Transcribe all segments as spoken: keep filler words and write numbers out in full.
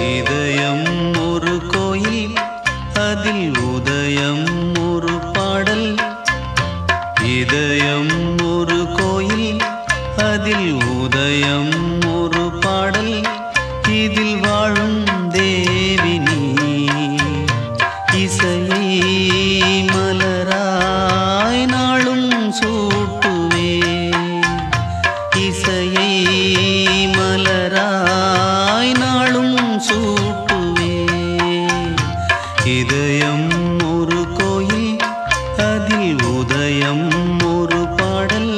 இதயம் ஒரு கோயில், அதில் உதயம் ஒரு பாடல். இதயம் ஒரு கோயில், அதில் உதயம் ஒரு பாடல். இதில் வாழும் தேவி நீ, இசையை மலராய் நாளும் சூட்டுவே. இசையை மலராய் நாளும் சூட்டுவே. இதயம் ஒரு கோயில், அதில் உதயம் ஒரு பாடல்.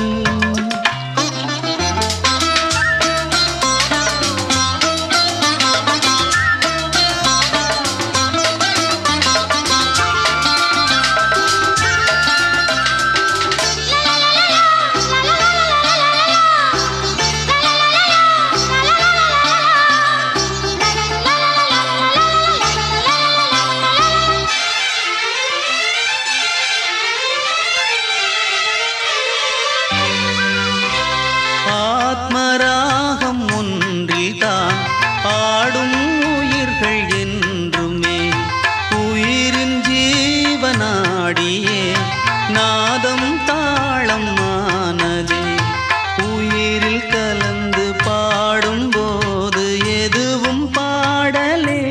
ஆத்மராகம் ஒன்றில்தான் ஆடும் உயிர்கள் என்றுமே. உயிரின் ஜீவனாடியே நாதம் தாளம் ஆனதே. உயிரில் கலந்து பாடும்போது எதுவும் பாடலே.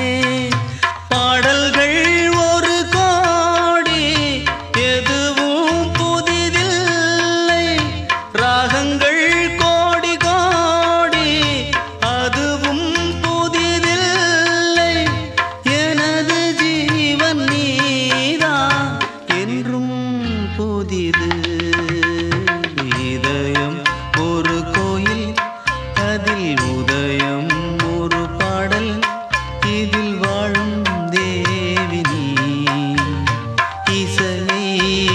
பாடல்கள் ஒரு கோடி, எதுவும் புதிதில்லை. ராகங்கள் புதிது. இதயம் ஒரு கோயில், அதில் உதயம் ஒரு பாடல். இதில் வாழும் தேவி நீ, இசையை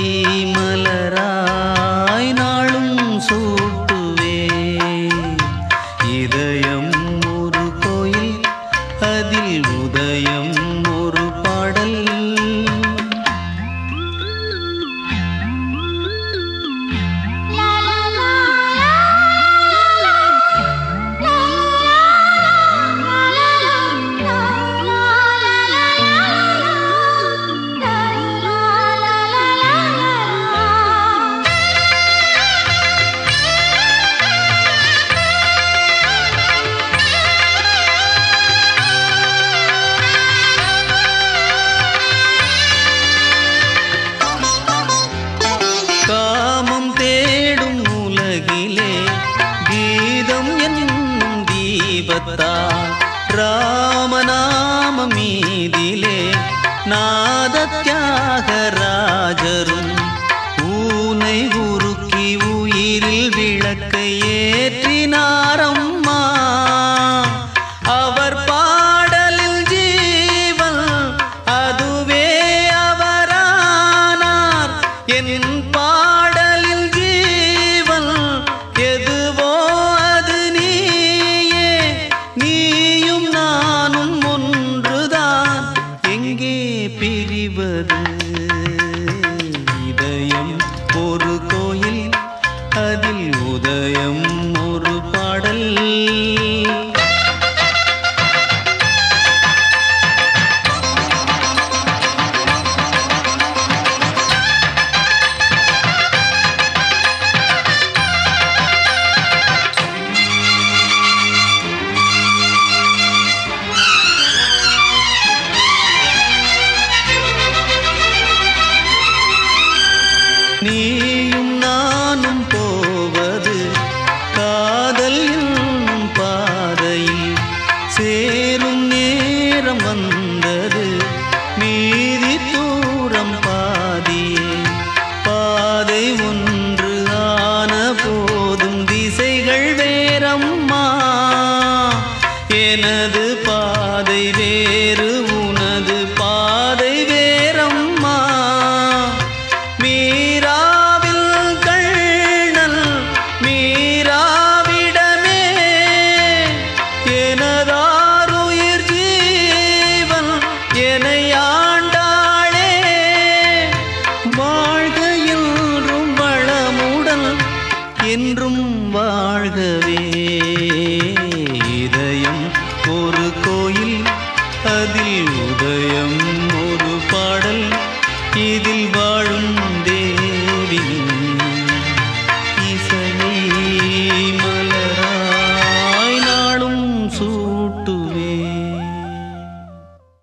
மலராய் நாளும் சூட்டுவே. இதயம் ஒரு கோயில், அதில் உதயம் ஒரு பாடல். காமம் தேடும் உலகிலே கீதம் என்னும் தீபத்தால் ராமநாம மீதிலே நாதத்யாகராஜரும் ஊனை உருக்கி உயிரில் விளக்கை ஏற்றினாரம்மா. அவர் பாடலில் ஜீவன், அதுவே அவரானார். என் பாடலில் ஜீவன் எதுவோ அது நீயே. நீயும் நானும் ஒன்றுதான், எங்கே பிரிவது? இதயம் ஒரு கோயில், அதில் உதயம் ஒரு பாடல். நீயும் நானும் போவது காதல் என்னும் பாதையில். சேரும் நேரம் வந்தது, மீதி தூரம் பாதியே. பாதை ஒன்று ஆன போதும் திசைகள் வேறம்மா. எனது பாதை வேறு, உனது பாதை வேறம்மா. மீராவில் கண்ணல் மீராவிடமே எனதாருயிர் ஜீவன் எனையாண்டாளே. வாழ்க என்றும் வளமுடன், என்றும் வாழ்கவே. இதயம் ஒரு கோ மனதில் உதயம்